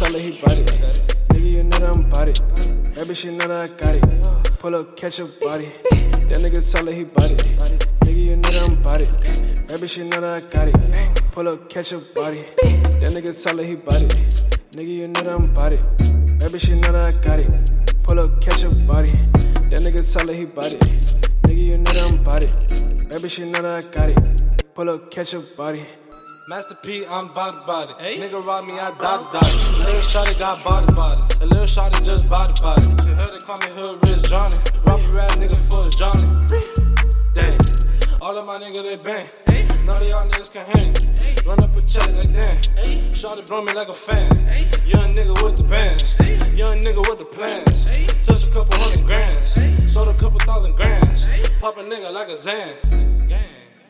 tell her he bout it. Nigga, you know that I'm bout it. That bitch, you know that I got it. Pull up, catch a body. That nigga tell her he bout it. Nigga, you know that I'm bout it. That bitch, you know that I got it. Pull up, catch a body. That nigga tell her he bout it. Nigga, you know that I'm bout it. That bitch, you know that I got it. Pull up, catch a body. That nigga tell her he bout it. Nigga, you know that I'm bout it. That bitch, you know that I got it. Pull up, catch a body. Master P, I'm bout it. Hey? Nigga robbed me, I dot it. A little shawty got body. A little shawty just body. You heard it, call me Hood Rich Johnny. Rob a rap nigga for his Johnny. Dang, all of my niggas they bang. None of y'all niggas can hang. Run up a check like that. Shawty blow me like a fan. Young nigga with the bands. Young nigga with the plans. Touch a couple $100 grand. Sold a couple $1,000 grand. Pop a nigga like a Zan. Gang.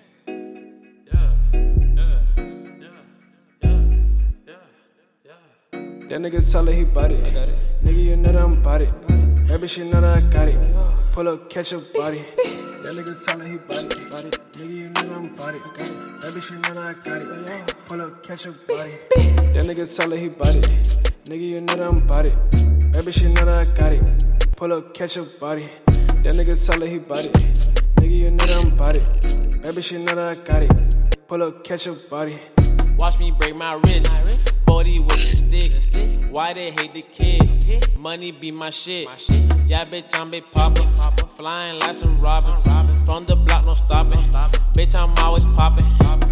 That nigga tell her he bout it. Nigga, you know that I'm bout it. That bitch, you know that I got it. Pull up, catch a body. That nigga tell her he bout it. Nigga, you know that I'm bout it. That bitch, you know that I got it. Pull up, catch a body. That nigga tell her he bout it. Nigga, you know that I'm bout it. That bitch, you know that I got it. Pull up, catch a body. That nigga tell her he bout it. Nigga, you know that I'm bout it. That bitch, you know that I got it. Pull up, catch a body. Watch me break my wrist. 40 with the stick. Why they hate the kid? Money be my shit. Yeah, bitch, I'm big papa. Flying like some robbers. From the block, no stopping. Bitch, I'm always popping.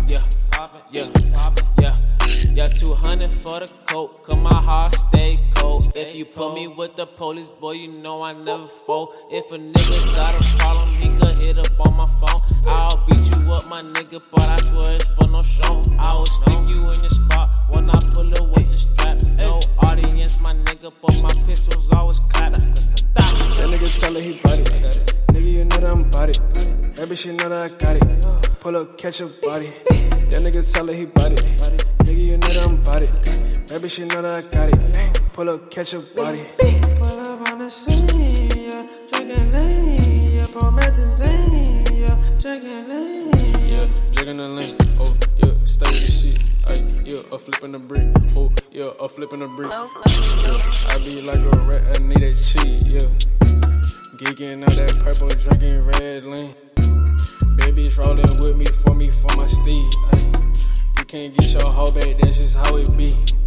Yeah, 200 for the coat. Cause my heart stay cold. If you put me with the police, boy, you know I never fold. If a nigga got a problem, he could hit up on my phone. I'll beat you up, my nigga, but I swear it's for no show. I will stick you in your spot when I pull away the strap. No audience, my nigga, but my pistols always clap. That nigga tell her he bout it. Nigga, you know that I'm bout it. That bitch, you know that I got it. Pull up, catch a body. That nigga tell her he bout it. Nigga, you know that I'm bout it. That bitch, you know that I got it. Pull up, catch a body. Pull up on the scene, yeah. Drinking lean, yeah. Promethazine, yeah. Drinking lean, yeah. Drinking the lean, oh, yeah. Stay with the shit, ay, yeah. A flipping the brick, oh, yeah. A flipping the brick, yeah. I be like a rat, I need that cheese, yeah. Geeking out that purple, drinking red lean. Baby's rolling with me for my steed, ay. You can't get your hoe back, that's just how it be.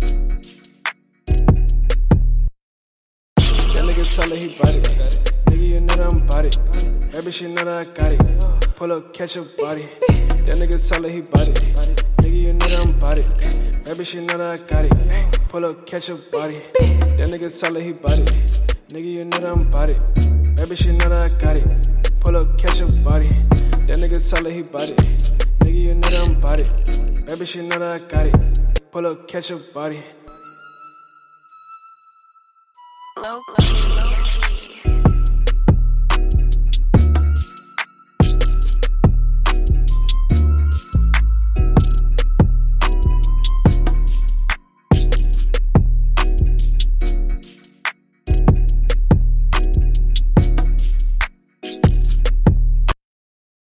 That nigga tell her he bout it. Nigga, you know that I'm bout it. That bitch, you know that I got it. Pull up, catch a body. That nigga tell her he bout it. Nigga, you know that I'm bout it. That bitch, you know that I got it. Pull up, catch a body. That nigga tell her he bout it. Nigga, you know that I'm bout it. That bitch, you know that I got it. Pull up, catch a body. That nigga tell her he bout it. Nigga, you know that I'm bout it. That bitch, you know that I got it. Pull up, catch a body. low.